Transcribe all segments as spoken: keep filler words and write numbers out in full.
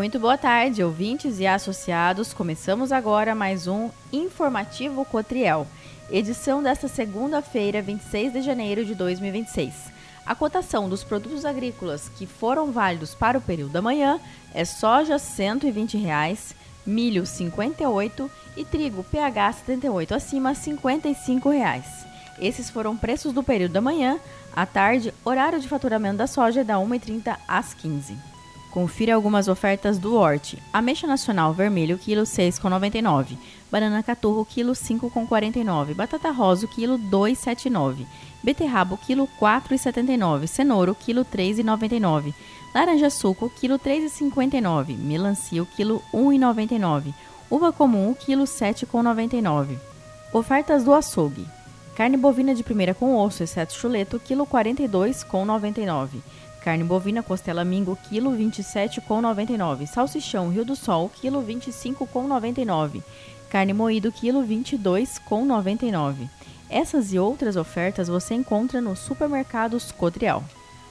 Muito boa tarde, ouvintes e associados. Começamos agora mais um Informativo Cotriel, edição desta segunda-feira, vinte e seis de janeiro de dois mil e vinte e seis. A cotação dos produtos agrícolas que foram válidos para o período da manhã é soja cento e vinte reais, milho cinquenta e oito e trigo P H setenta e oito acima cinquenta e cinco reais. Esses foram preços do período da manhã. À tarde, horário de faturamento da soja é da uma e trinta às quinze. Confira algumas ofertas do Horti. Ameixa nacional vermelho, quilo seis reais e noventa e nove centavos. Banana caturro, quilo cinco reais e quarenta e nove centavos. Batata rosa, quilo dois reais e setenta e nove centavos. Beterraba, quilo quatro reais e setenta e nove centavos. Cenoura, quilo três reais e noventa e nove centavos. Laranja suco, quilo três reais e cinquenta e nove centavos. Melancia, quilo um real e noventa e nove centavos. Uva comum, quilo sete reais e noventa e nove centavos. Ofertas do açougue. Carne bovina de primeira com osso, exceto chuleto, quilo quarenta e dois reais e noventa e nove centavos. Carne bovina costela mingo, quilo vinte e sete reais e noventa e nove centavos. Salsichão Rio do Sol, quilo vinte e cinco reais e noventa e nove centavos. Carne moído, quilo vinte e dois reais e noventa e nove centavos. Essas e outras ofertas você encontra nos supermercados Cotriel.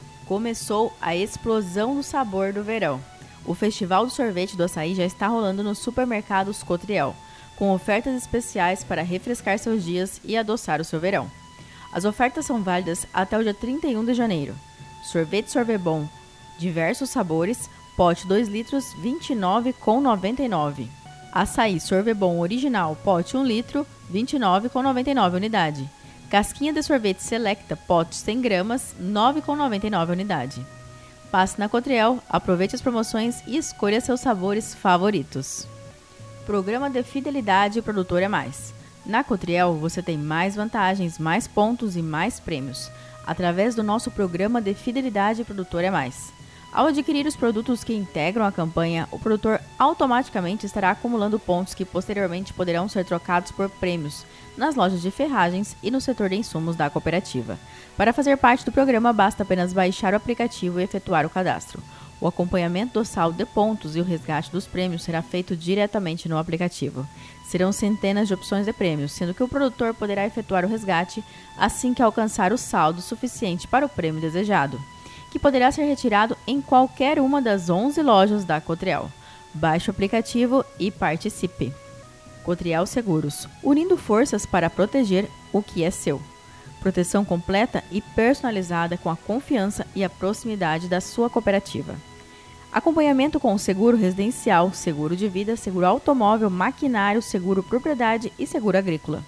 Começou a explosão do sabor do verão. O Festival do Sorvete do Açaí já está rolando nos supermercados Cotriel, com ofertas especiais para refrescar seus dias e adoçar o seu verão. As ofertas são válidas até o dia trinta e um de janeiro. Sorvete Sorvebon, diversos sabores, pote dois litros, vinte e nove reais e noventa e nove centavos. Açaí Sorvebon original, pote um litro, vinte e nove reais e noventa e nove centavos unidade. Casquinha de sorvete Selecta, pote cem gramas, nove reais e noventa e nove centavos unidade. Passe na Cotriel, aproveite as promoções e escolha seus sabores favoritos. Programa de Fidelidade Produtor é Mais. Na Cotriel você tem mais vantagens, mais pontos e mais prêmios, através do nosso Programa de Fidelidade Produtor é Mais. Ao adquirir os produtos que integram a campanha, o produtor automaticamente estará acumulando pontos que posteriormente poderão ser trocados por prêmios nas lojas de ferragens e no setor de insumos da cooperativa. Para fazer parte do programa, basta apenas baixar o aplicativo e efetuar o cadastro. O acompanhamento do saldo de pontos e o resgate dos prêmios será feito diretamente no aplicativo. Serão centenas de opções de prêmios, sendo que o produtor poderá efetuar o resgate assim que alcançar o saldo suficiente para o prêmio desejado, que poderá ser retirado em qualquer uma das onze lojas da Cotriel. Baixe o aplicativo e participe. Cotriel Seguros, unindo forças para proteger o que é seu. Proteção completa e personalizada com a confiança e a proximidade da sua cooperativa. Acompanhamento com seguro residencial, seguro de vida, seguro automóvel, maquinário, seguro propriedade e seguro agrícola.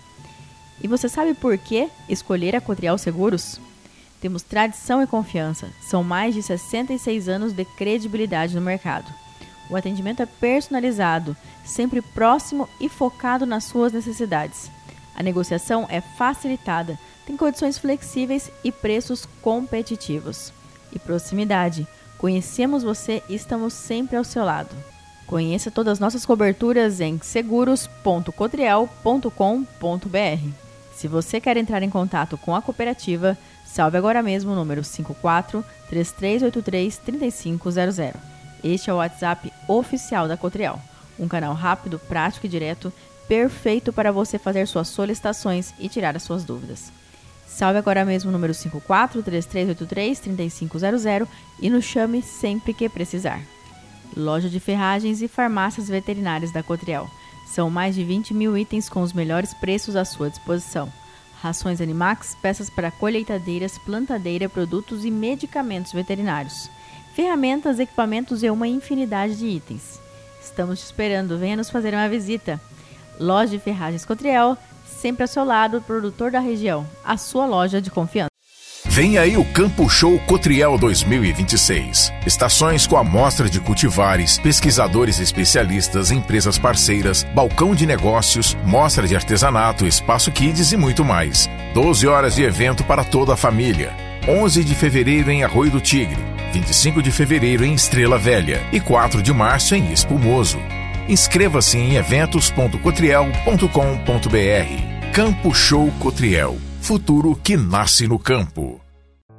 E você sabe por que escolher a Cotriel Seguros? Temos tradição e confiança. São mais de sessenta e seis anos de credibilidade no mercado. O atendimento é personalizado, sempre próximo e focado nas suas necessidades. A negociação é facilitada, tem condições flexíveis e preços competitivos. E proximidade. Conhecemos você e estamos sempre ao seu lado. Conheça todas as nossas coberturas em seguros ponto cotriel ponto com ponto b r. Se você quer entrar em contato com a cooperativa, salve agora mesmo o número cinco quatro, três três oito três, três cinco zero zero. Este é o WhatsApp oficial da Cotriel, um canal rápido, prático e direto, perfeito para você fazer suas solicitações e tirar as suas dúvidas. Salve agora mesmo o número cinco quatro, três três oito três, três cinco zero zero e nos chame sempre que precisar. Loja de ferragens e farmácias veterinárias da Cotriel. São mais de vinte mil itens com os melhores preços à sua disposição. Rações Animax, peças para colheitadeiras, plantadeira, produtos e medicamentos veterinários. Ferramentas, equipamentos e uma infinidade de itens. Estamos te esperando, venha nos fazer uma visita. Loja de Ferragens Cotriel, sempre ao seu lado, produtor da região, a sua loja de confiança. Vem aí o Campo Show Cotriel dois mil e vinte e seis. Estações com amostra de cultivares, pesquisadores especialistas, empresas parceiras, balcão de negócios, mostra de artesanato, espaço kids e muito mais. doze horas de evento para toda a família. onze de fevereiro em Arroio do Tigre, vinte e cinco de fevereiro em Estrela Velha e quatro de março em Espumoso. Inscreva-se em eventos ponto cotriel ponto com ponto b r. Campo Show Cotriel. Futuro que nasce no campo.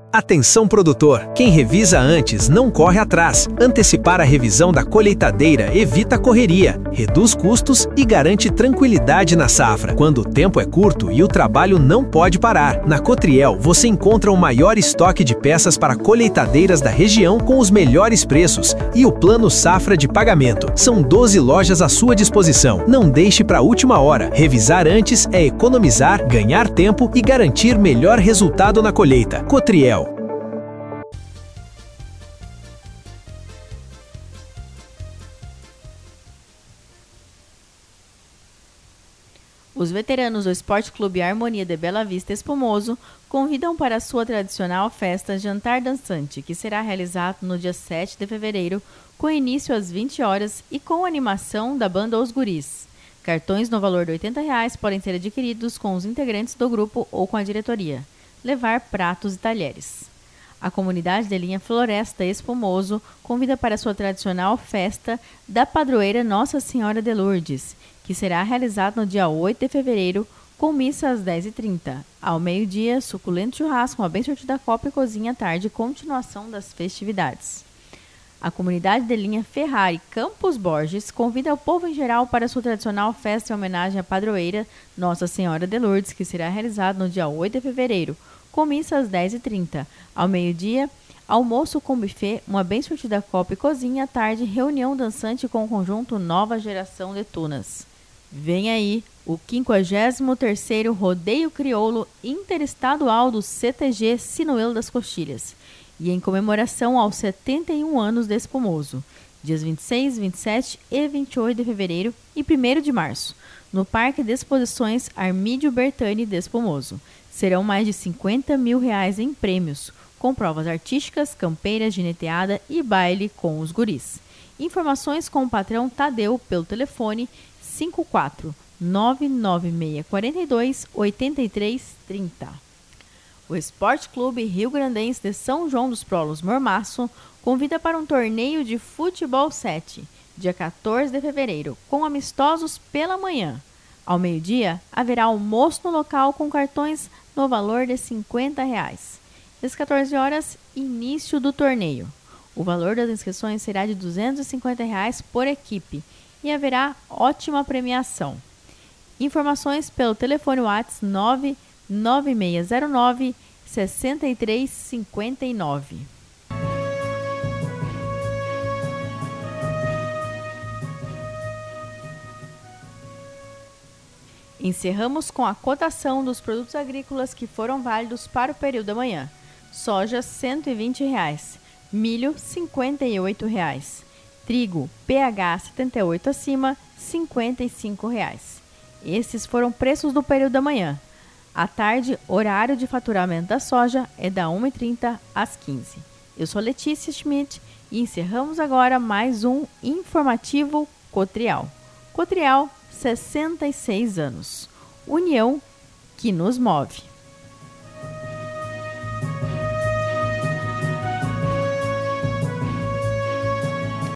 Atenção produtor, quem revisa antes não corre atrás. Antecipar a revisão da colheitadeira evita correria, reduz custos e garante tranquilidade na safra, quando o tempo é curto e o trabalho não pode parar. Na Cotriel, você encontra o maior estoque de peças para colheitadeiras da região com os melhores preços e o plano safra de pagamento. São doze lojas à sua disposição. Não deixe para a última hora. Revisar antes é economizar, ganhar tempo e garantir melhor resultado na colheita. Cotriel. Os veteranos do Esporte Clube Harmonia de Bela Vista Espumoso convidam para a sua tradicional festa Jantar Dançante, que será realizado no dia sete de fevereiro, com início às vinte horas e com animação da banda Os Guris. Cartões no valor de oitenta reais podem ser adquiridos com os integrantes do grupo ou com a diretoria. Levar pratos e talheres. A comunidade de linha Floresta Espumoso convida para a sua tradicional festa da padroeira Nossa Senhora de Lourdes, que será realizado no dia oito de fevereiro, com missa às dez e trinta. Ao meio-dia, suculento churrasco, uma bem sortida copa e cozinha à tarde e continuação das festividades. A comunidade de linha Ferrari Campos Borges convida o povo em geral para a sua tradicional festa em homenagem à padroeira Nossa Senhora de Lourdes, que será realizado no dia oito de fevereiro, com missa às dez e trinta. Ao meio-dia, almoço com buffet, uma bem sortida copa e cozinha à tarde, reunião dançante com o conjunto Nova Geração de Tunas. Vem aí o quinquagésimo terceiro Rodeio Crioulo Interestadual do C T G Sinuelo das Coxilhas, e em comemoração aos setenta e um anos de Espumoso, dias vinte e seis, vinte e sete e vinte e oito de fevereiro e primeiro de março, no Parque de Exposições Armídio Bertani de Espumoso. Serão mais de cinquenta mil reais em prêmios, com provas artísticas, campeiras, gineteada e baile com os guris. Informações com o patrão Tadeu pelo telefone cinco quatro nove nove seis quatro dois oito três três zero. O Esporte Clube Rio Grandense de São João dos Prolos Mormaço convida para um torneio de futebol sete, dia quatorze de fevereiro, com amistosos pela manhã. Ao meio-dia, haverá almoço no local com cartões no valor de cinquenta reais. Às quatorze horas, início do torneio. O valor das inscrições será de duzentos e cinquenta reais por equipe e haverá ótima premiação. Informações pelo telefone WhatsApp nove nove seis zero nove seis três cinco nove. Encerramos com a cotação dos produtos agrícolas que foram válidos para o período da manhã. Soja, cento e vinte reais. Milho, cinquenta e oito reais. Trigo, P H setenta e oito acima, cinquenta e cinco reais. Esses foram preços do período da manhã. À tarde, horário de faturamento da soja é da uma e trinta às quinze. Eu sou Letícia Schmidt e encerramos agora mais um informativo Cotriel. Cotriel, sessenta e seis anos. União que nos move.